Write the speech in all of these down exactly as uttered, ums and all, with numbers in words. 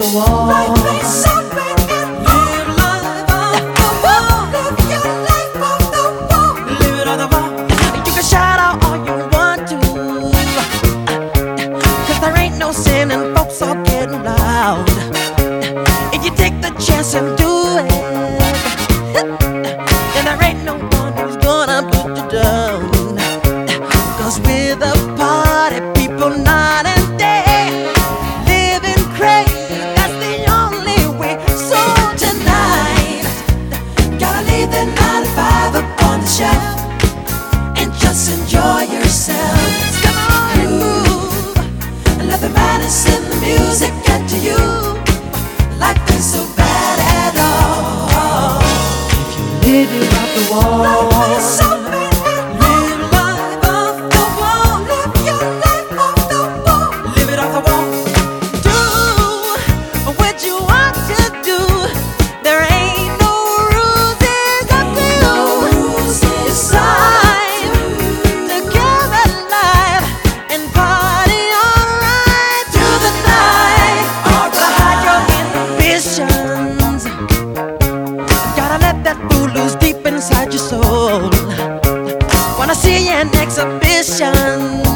the wall. Life ain't something at all. Live life off the wall. Live your life off the wall. Live it on the wall. You can shout out all you want to, 'cause there ain't no sin and folks are getting loud. If you take the chance and do it, then there ain't no one who's gonna put you down. 'Cause with a party, people night and day, living crazy, that's the only way. So tonight, Gotta leave the nine to five up on the shelf and just enjoy yourself. come on and move. And let the madness in the music get to you. Life ain't so bad at all. Live it off the wall. Life ain't something at all. Live life off the wall. Live your life off the wall. Live it off the wall. Do what you want to do. There ain't no rules, it's up to No you. rules, it's Time to give it life and party alright through the night. Hide your inhibitions. Gotta let that fool loose deep inside your soul. Wanna see an exhibition?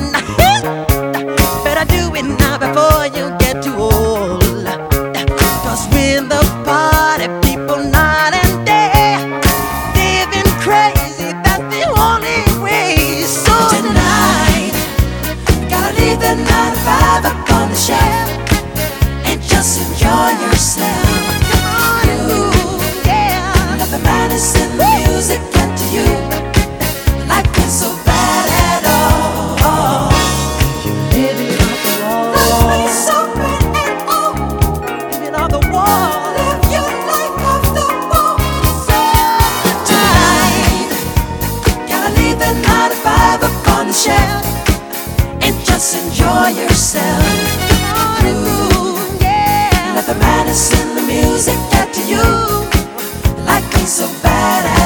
Better do it now before you get too old. 'Cause with the party, people night and day, living crazy, that's the only way. So tonight. Gotta leave the nine to five up on the shelf and just enjoy yourself. come on and move, yeah. Let the madness in the music get to you. Life ain't so bad at all. Live it off the wall. Life ain't so bad at all. Live it off the wall. Live your life off the wall. So Tonight, gotta leave the nine to five up on the shelf and just enjoy yourself. come on and move, yeah. Let the madness in the music get to you. Life ain't so bad